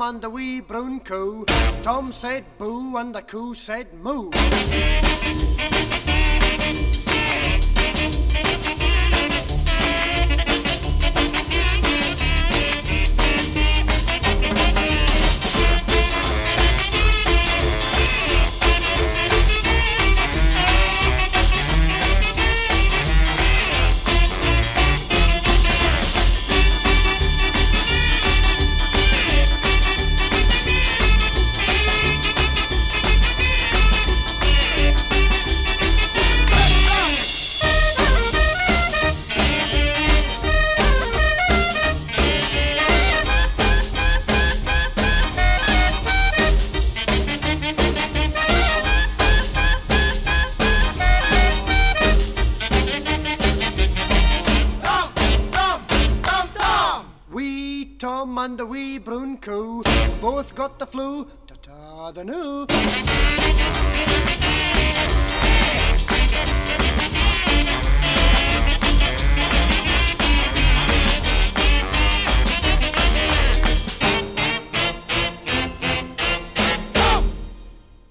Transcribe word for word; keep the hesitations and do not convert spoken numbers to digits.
Tom and the wee brown cow. Tom said boo and the cow said moo. Tom and the wee brown cow both got the flu, ta-ta the new.